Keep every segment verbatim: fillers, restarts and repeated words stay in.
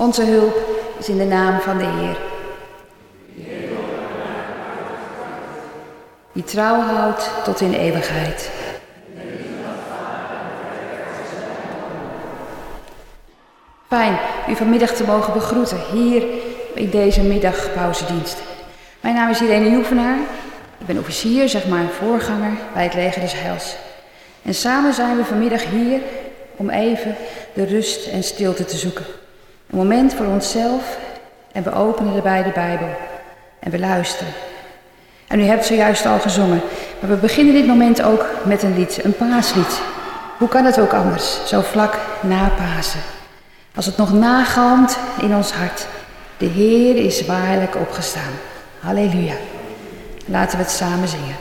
Onze hulp is in de naam van de Heer. Die trouw houdt tot in eeuwigheid. Fijn u vanmiddag te mogen begroeten hier in deze middagpauzedienst. Mijn naam is Irene Joevenaar. Ik ben officier, zeg maar voorganger bij het Leger des Heils. En samen zijn we vanmiddag hier om even de rust en stilte te zoeken. Een moment voor onszelf en we openen daarbij de Bijbel en we luisteren. En u hebt zojuist al gezongen, maar we beginnen dit moment ook met een lied, een paaslied. Hoe kan het ook anders, zo vlak na Pasen? Als het nog nagalmt in ons hart, de Heer is waarlijk opgestaan. Halleluja. Laten we het samen zingen.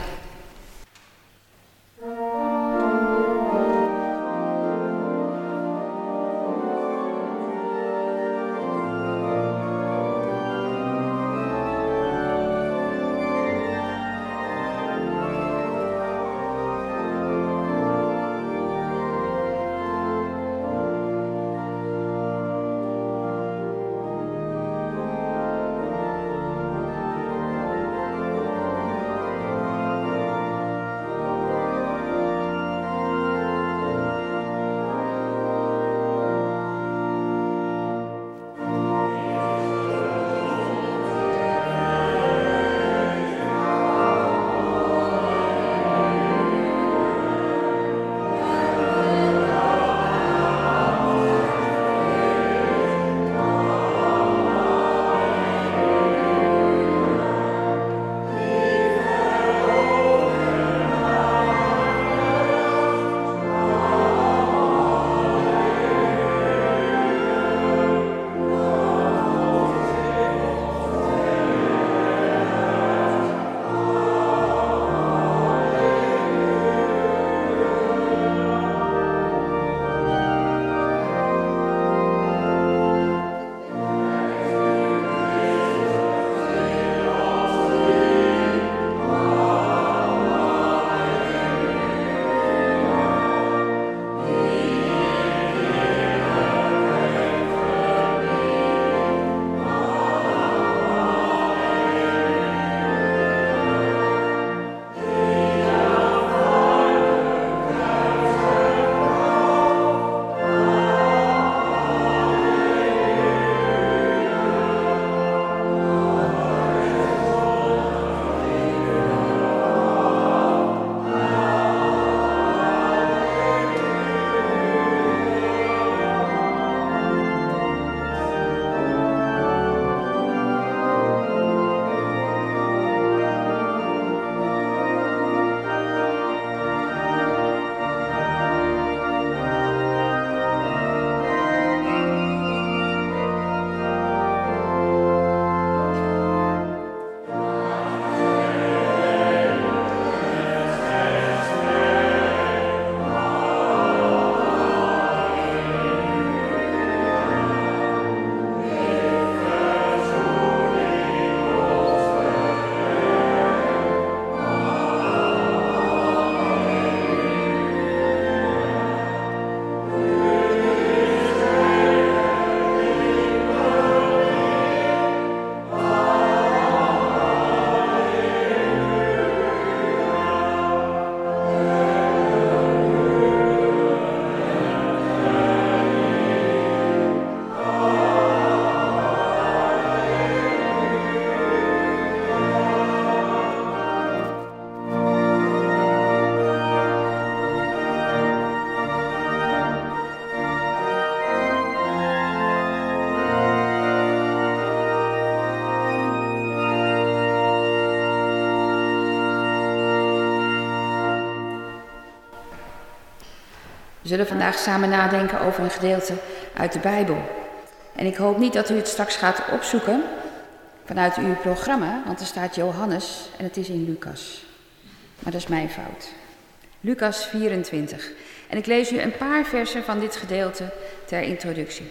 We zullen vandaag samen nadenken over een gedeelte uit de Bijbel. En ik hoop niet dat u het straks gaat opzoeken vanuit uw programma, want er staat Johannes en het is in Lucas. Maar dat is mijn fout. Lucas vierentwintig. En ik lees u een paar versen van dit gedeelte ter introductie.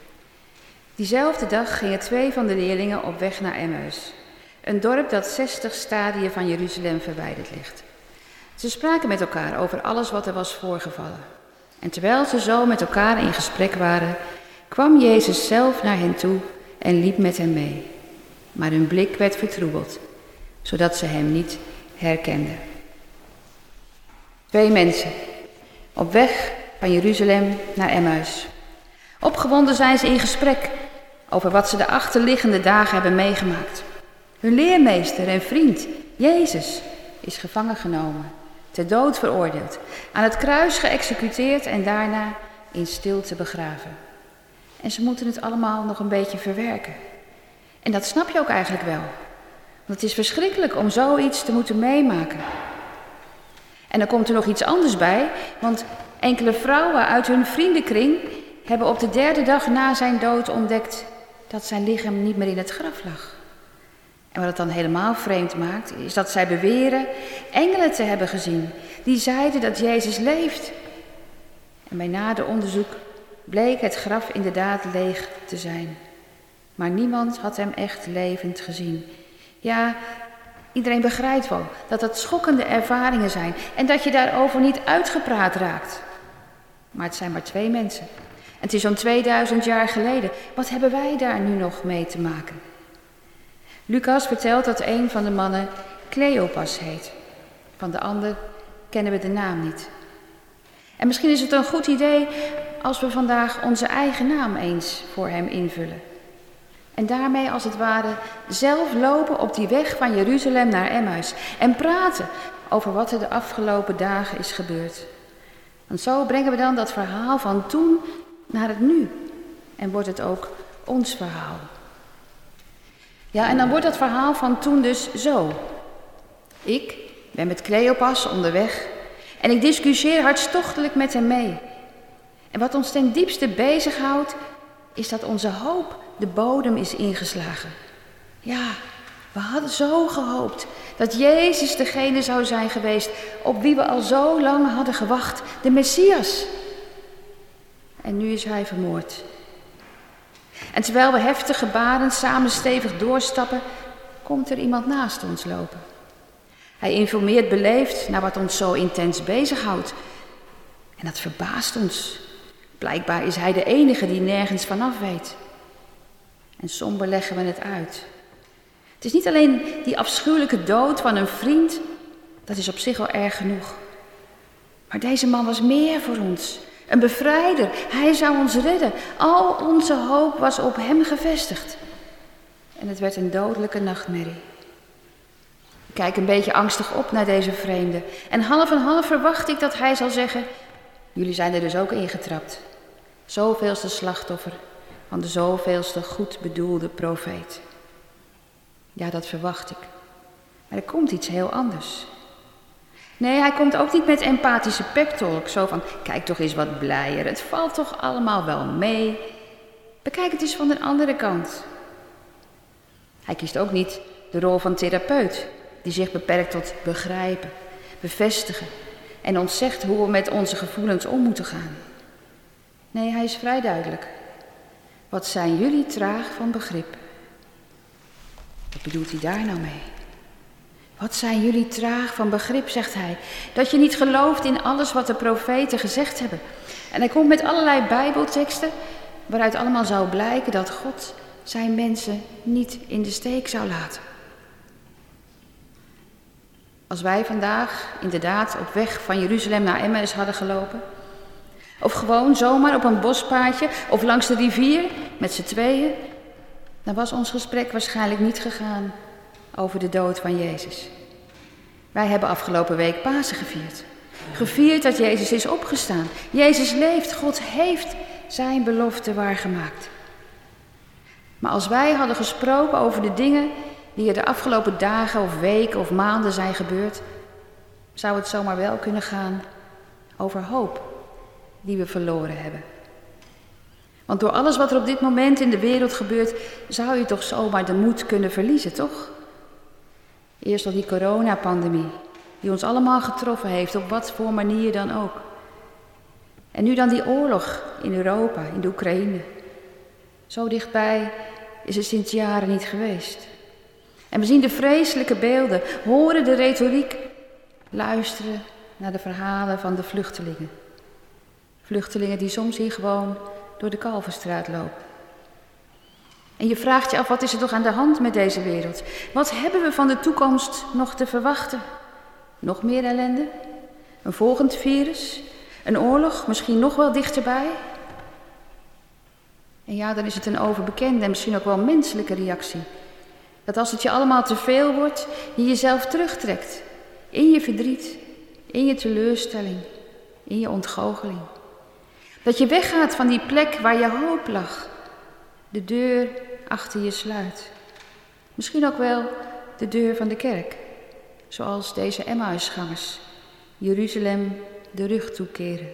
Diezelfde dag gingen twee van de leerlingen op weg naar Emmaus, een dorp dat zestig stadien van Jeruzalem verwijderd ligt. Ze spraken met elkaar over alles wat er was voorgevallen. En terwijl ze zo met elkaar in gesprek waren, kwam Jezus zelf naar hen toe en liep met hen mee. Maar hun blik werd vertroebeld, zodat ze hem niet herkenden. Twee mensen, op weg van Jeruzalem naar Emmaus. Opgewonden zijn ze in gesprek over wat ze de achterliggende dagen hebben meegemaakt. Hun leermeester en vriend, Jezus, is gevangen genomen, ter dood veroordeeld, aan het kruis geëxecuteerd en daarna in stilte begraven. En ze moeten het allemaal nog een beetje verwerken. En dat snap je ook eigenlijk wel. Want het is verschrikkelijk om zoiets te moeten meemaken. En dan komt er nog iets anders bij, want enkele vrouwen uit hun vriendenkring hebben op de derde dag na zijn dood ontdekt dat zijn lichaam niet meer in het graf lag. En wat het dan helemaal vreemd maakt, is dat zij beweren engelen te hebben gezien die zeiden dat Jezus leeft. En bij nader onderzoek bleek het graf inderdaad leeg te zijn. Maar niemand had hem echt levend gezien. Ja, iedereen begrijpt wel dat dat schokkende ervaringen zijn en dat je daarover niet uitgepraat raakt. Maar het zijn maar twee mensen. En het is zo'n tweeduizend jaar geleden. Wat hebben wij daar nu nog mee te maken? Lucas vertelt dat een van de mannen Cleopas heet. Van de ander kennen we de naam niet. En misschien is het een goed idee als we vandaag onze eigen naam eens voor hem invullen. En daarmee als het ware zelf lopen op die weg van Jeruzalem naar Emmaus. En praten over wat er de afgelopen dagen is gebeurd. Want zo brengen we dan dat verhaal van toen naar het nu. En wordt het ook ons verhaal. Ja, en dan wordt dat verhaal van toen dus zo. Ik ben met Cleopas onderweg en ik discussieer hartstochtelijk met hem mee. En wat ons ten diepste bezighoudt, is dat onze hoop de bodem is ingeslagen. Ja, we hadden zo gehoopt dat Jezus degene zou zijn geweest op wie we al zo lang hadden gewacht, de Messias. En nu is hij vermoord. En terwijl we heftige gebaren samen stevig doorstappen, komt er iemand naast ons lopen. Hij informeert beleefd naar wat ons zo intens bezighoudt. En dat verbaast ons. Blijkbaar is hij de enige die nergens vanaf weet. En somber leggen we het uit. Het is niet alleen die afschuwelijke dood van een vriend, dat is op zich al erg genoeg. Maar deze man was meer voor ons. Een bevrijder. Hij zou ons redden. Al onze hoop was op hem gevestigd. En het werd een dodelijke nachtmerrie. Ik kijk een beetje angstig op naar deze vreemde. En half en half verwacht ik dat hij zal zeggen: jullie zijn er dus ook ingetrapt. Zoveelste slachtoffer van de zoveelste goed bedoelde profeet. Ja, dat verwacht ik. Maar er komt iets heel anders. Nee, hij komt ook niet met empathische pep-talk, zo van, kijk toch eens wat blijer, het valt toch allemaal wel mee. Bekijk het eens van de andere kant. Hij kiest ook niet de rol van therapeut, die zich beperkt tot begrijpen, bevestigen en ons zegt hoe we met onze gevoelens om moeten gaan. Nee, hij is vrij duidelijk. Wat zijn jullie traag van begrip? Wat bedoelt hij daar nou mee? Wat zijn jullie traag van begrip, zegt hij, dat je niet gelooft in alles wat de profeten gezegd hebben. En hij komt met allerlei bijbelteksten waaruit allemaal zou blijken dat God zijn mensen niet in de steek zou laten. Als wij vandaag inderdaad op weg van Jeruzalem naar Emmaus hadden gelopen, of gewoon zomaar op een bospaadje of langs de rivier met z'n tweeën, dan was ons gesprek waarschijnlijk niet gegaan over de dood van Jezus. Wij hebben afgelopen week Pasen gevierd. Gevierd dat Jezus is opgestaan. Jezus leeft. God heeft zijn belofte waargemaakt. Maar als wij hadden gesproken over de dingen die er de afgelopen dagen of weken of maanden zijn gebeurd, zou het zomaar wel kunnen gaan over hoop die we verloren hebben. Want door alles wat er op dit moment in de wereld gebeurt, zou je toch zomaar de moed kunnen verliezen, toch? Eerst al die coronapandemie, die ons allemaal getroffen heeft, op wat voor manier dan ook. En nu dan die oorlog in Europa, in de Oekraïne. Zo dichtbij is het sinds jaren niet geweest. En we zien de vreselijke beelden, horen de retoriek, luisteren naar de verhalen van de vluchtelingen. Vluchtelingen die soms hier gewoon door de Kalverstraat lopen. En je vraagt je af, wat is er toch aan de hand met deze wereld? Wat hebben we van de toekomst nog te verwachten? Nog meer ellende? Een volgend virus? Een oorlog, misschien nog wel dichterbij? En ja, dan is het een overbekende en misschien ook wel menselijke reactie. Dat als het je allemaal te veel wordt, je jezelf terugtrekt. In je verdriet, in je teleurstelling, in je ontgoocheling. Dat je weggaat van die plek waar je hoop lag. De deur achter je sluit. Misschien ook wel de deur van de kerk. Zoals deze Emmausgangers Jeruzalem de rug toekeren.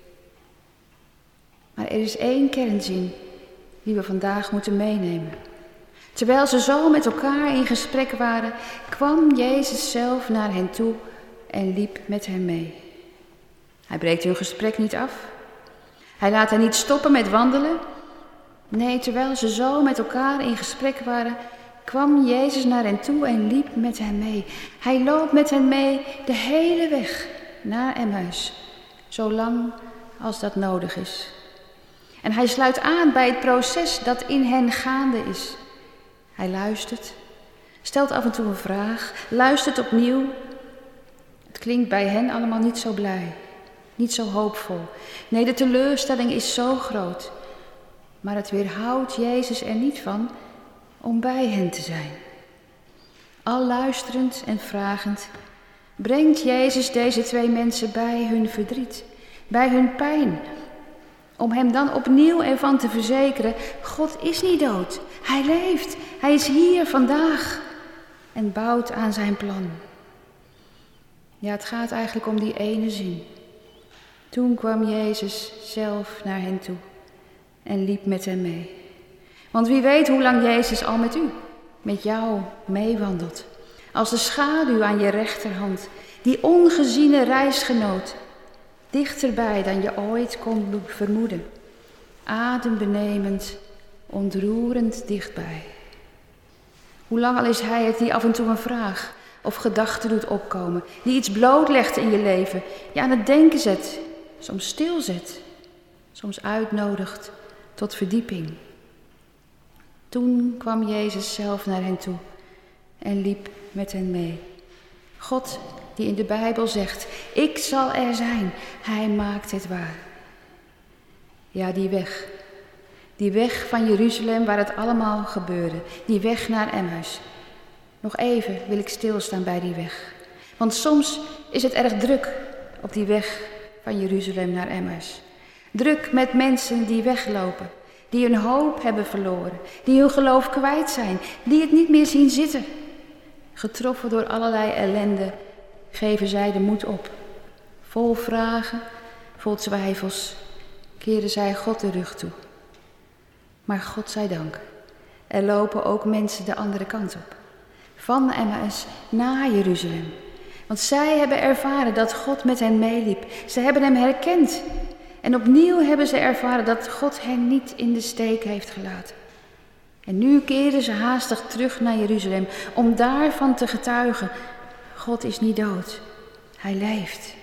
Maar er is één kernzin die we vandaag moeten meenemen. Terwijl ze zo met elkaar in gesprek waren, kwam Jezus zelf naar hen toe en liep met hen mee. Hij breekt hun gesprek niet af. Hij laat hen niet stoppen met wandelen. Nee, terwijl ze zo met elkaar in gesprek waren, kwam Jezus naar hen toe en liep met hen mee. Hij loopt met hen mee de hele weg naar Emmaus, zolang als dat nodig is. En hij sluit aan bij het proces dat in hen gaande is. Hij luistert, stelt af en toe een vraag, luistert opnieuw. Het klinkt bij hen allemaal niet zo blij, niet zo hoopvol. Nee, de teleurstelling is zo groot. Maar het weerhoudt Jezus er niet van om bij hen te zijn. Al luisterend en vragend brengt Jezus deze twee mensen bij hun verdriet, bij hun pijn. Om hem dan opnieuw ervan te verzekeren, God is niet dood. Hij leeft, hij is hier vandaag en bouwt aan zijn plan. Ja, het gaat eigenlijk om die ene zin. Toen kwam Jezus zelf naar hen toe en liep met hen mee. Want wie weet hoe lang Jezus al met u, met jou meewandelt. Als de schaduw aan je rechterhand, die ongeziene reisgenoot. Dichterbij dan je ooit kon vermoeden. Adembenemend, ontroerend dichtbij. Hoe lang al is hij het die af en toe een vraag of gedachte doet opkomen. Die iets blootlegt in je leven, je aan het denken zet, soms stilzet. Soms uitnodigt tot verdieping. Toen kwam Jezus zelf naar hen toe en liep met hen mee. God die in de Bijbel zegt, ik zal er zijn, hij maakt het waar. Ja, die weg. Die weg van Jeruzalem waar het allemaal gebeurde. Die weg naar Emmaus. Nog even wil ik stilstaan bij die weg. Want soms is het erg druk op die weg van Jeruzalem naar Emmaus. Druk met mensen die weglopen, die hun hoop hebben verloren, die hun geloof kwijt zijn, die het niet meer zien zitten. Getroffen door allerlei ellende geven zij de moed op. Vol vragen, vol twijfels, keren zij God de rug toe. Maar God zij dank, er lopen ook mensen de andere kant op. Van Emmaus naar Jeruzalem. Want zij hebben ervaren dat God met hen meeliep. Ze hebben hem herkend. En opnieuw hebben ze ervaren dat God hen niet in de steek heeft gelaten. En nu keren ze haastig terug naar Jeruzalem om daarvan te getuigen. God is niet dood, hij leeft.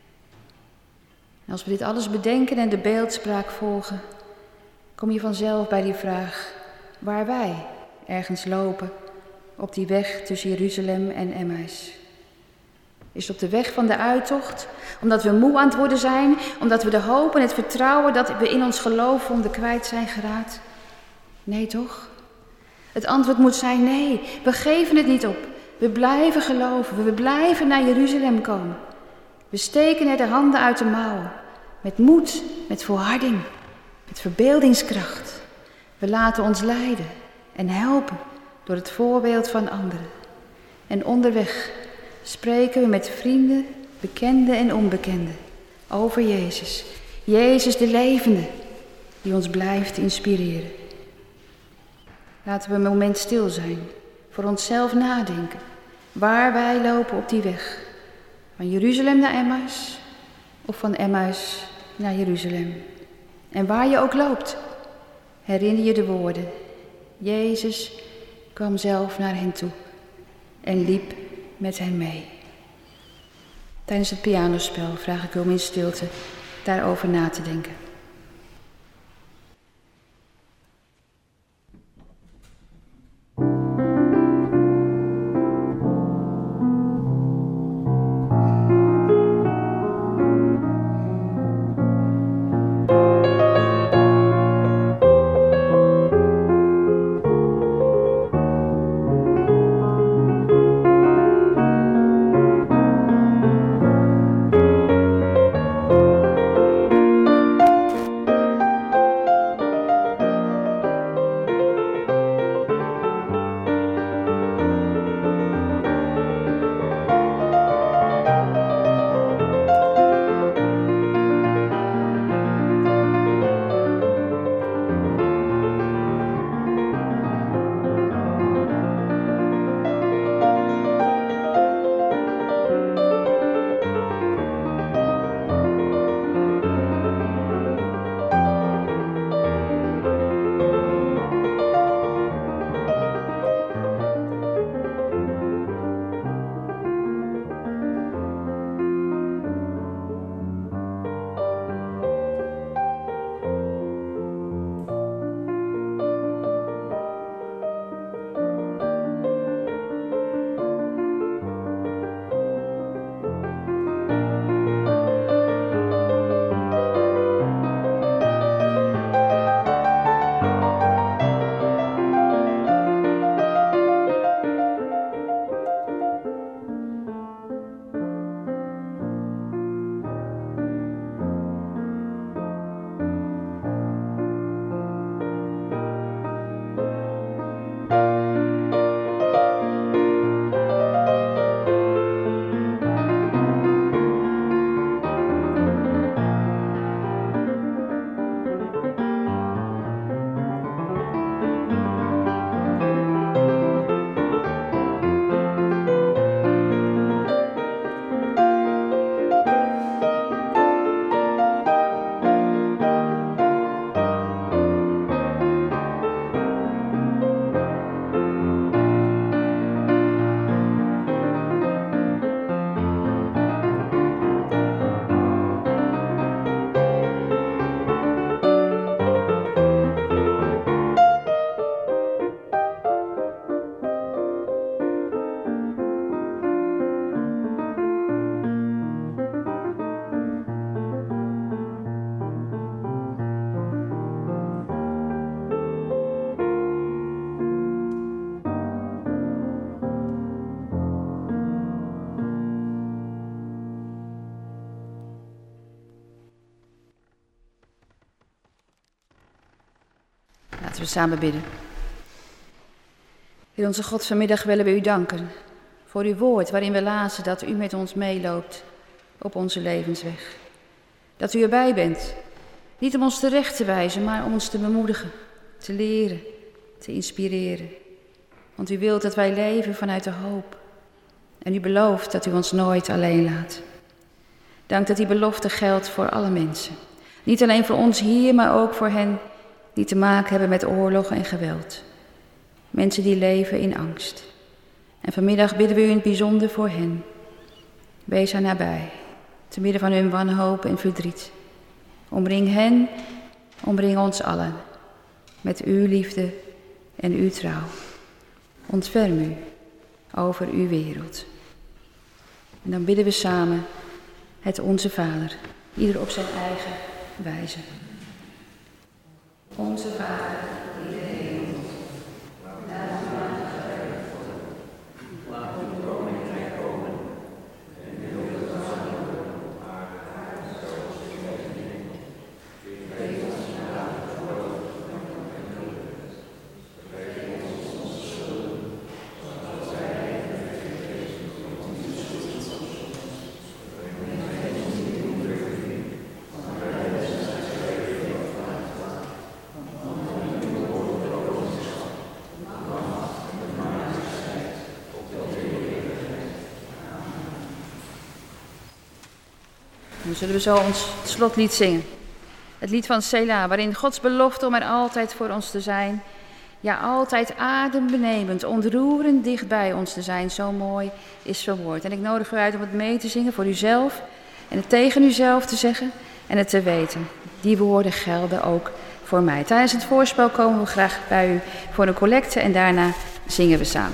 En als we dit alles bedenken en de beeldspraak volgen, kom je vanzelf bij die vraag waar wij ergens lopen op die weg tussen Jeruzalem en Emmaus. Is het op de weg van de uittocht, omdat we moe aan het worden zijn, omdat we de hoop en het vertrouwen dat we in ons geloof vonden kwijt zijn geraakt? Nee toch? Het antwoord moet zijn nee, we geven het niet op. We blijven geloven, we blijven naar Jeruzalem komen. We steken er de handen uit de mouwen, met moed, met volharding, met verbeeldingskracht. We laten ons leiden en helpen door het voorbeeld van anderen. En onderweg spreken we met vrienden, bekenden en onbekenden over Jezus. Jezus de levende, die ons blijft inspireren. Laten we een moment stil zijn, voor onszelf nadenken, waar wij lopen op die weg. Van Jeruzalem naar Emmaus of van Emmaus naar Jeruzalem. En waar je ook loopt, herinner je de woorden. Jezus kwam zelf naar hen toe en liep met hen mee. Tijdens het pianospel vraag ik u om in stilte daarover na te denken. Laten we samen bidden. Heer onze God, vanmiddag willen we u danken voor uw woord waarin we lazen dat u met ons meeloopt op onze levensweg. Dat u erbij bent, niet om ons terecht te wijzen, maar om ons te bemoedigen, te leren, te inspireren. Want u wilt dat wij leven vanuit de hoop. En u belooft dat u ons nooit alleen laat. Dank dat die belofte geldt voor alle mensen. Niet alleen voor ons hier, maar ook voor hen die te maken hebben met oorlog en geweld. Mensen die leven in angst. En vanmiddag bidden we u in het bijzonder voor hen. Wees haar nabij, te midden van hun wanhoop en verdriet. Omring hen, omring ons allen, met uw liefde en uw trouw. Ontferm u over uw wereld. En dan bidden we samen het Onze Vader, ieder op zijn eigen wijze. Onze Vader, die in de hemel bent, laat uw naam geheiligd worden. Laat uw koninkrijk komen en wil uw wil worden op aarde zoals in de hemel. Geef ons vandaag het brood van uw goedheid. Vergeef ons onze schulden, zoals wij vergeven onze schulden. Vergeef ons niet in vergeving, maar leid ons uit de vergeving van het kwaad. Want uw woord koningschap, macht en de majesteit tot de eeuwigheid. Amen. Nu zullen we zo ons slotlied zingen. Het lied van Selah, waarin Gods belofte om er altijd voor ons te zijn, ja, altijd adembenemend, ontroerend dicht bij ons te zijn, zo mooi is verwoord. En ik nodig u uit om het mee te zingen voor uzelf en het tegen uzelf te zeggen en het te weten. Die woorden gelden ook voor mij. Tijdens het voorspel komen we graag bij u voor een collecte en daarna zingen we samen.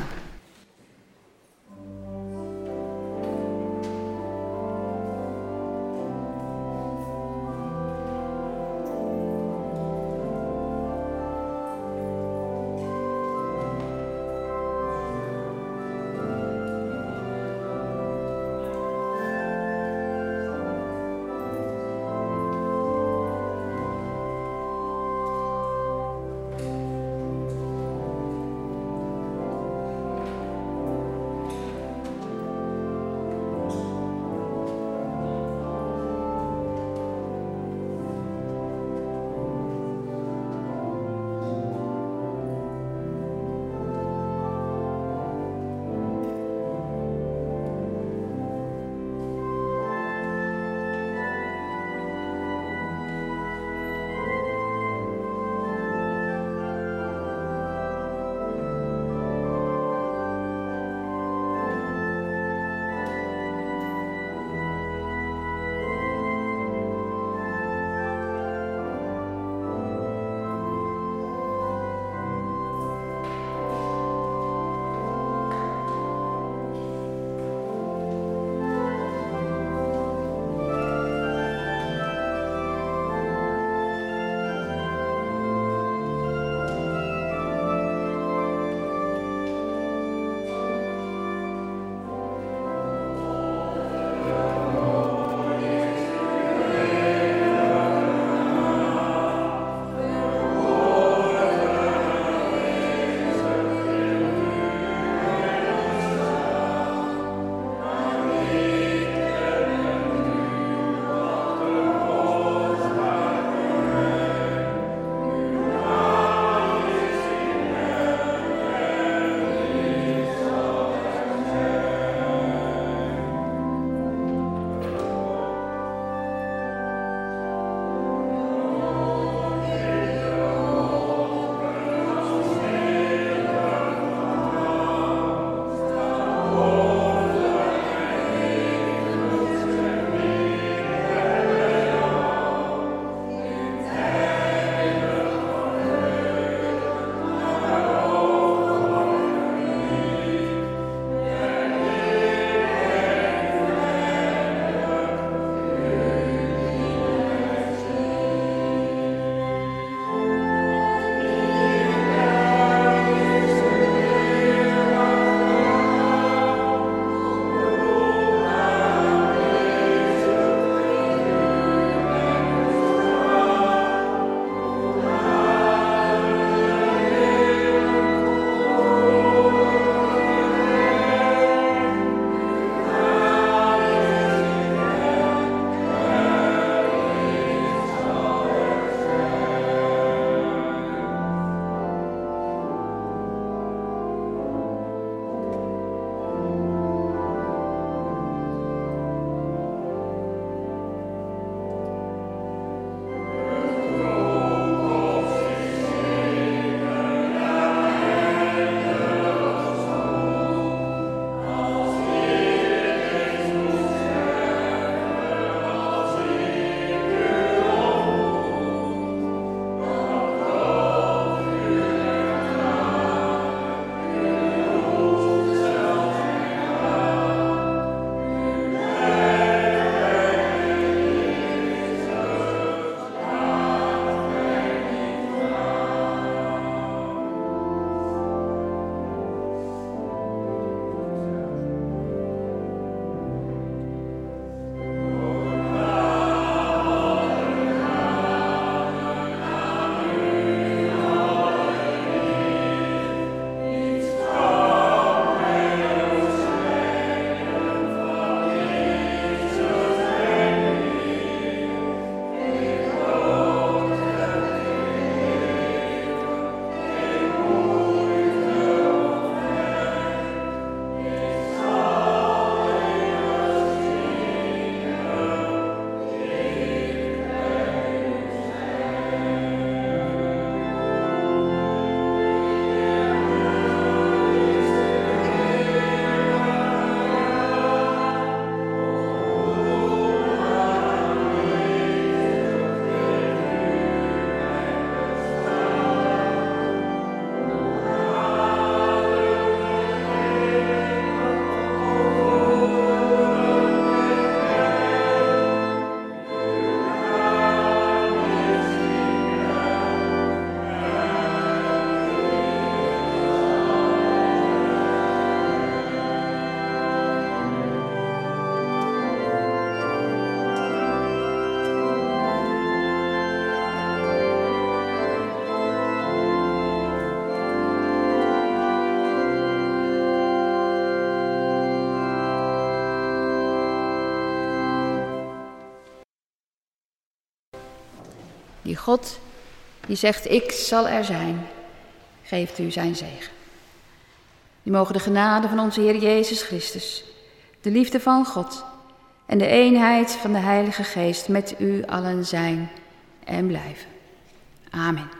Die God, die zegt, ik zal er zijn, geeft u zijn zegen. Die mogen de genade van onze Heer Jezus Christus, de liefde van God en de eenheid van de Heilige Geest met u allen zijn en blijven. Amen.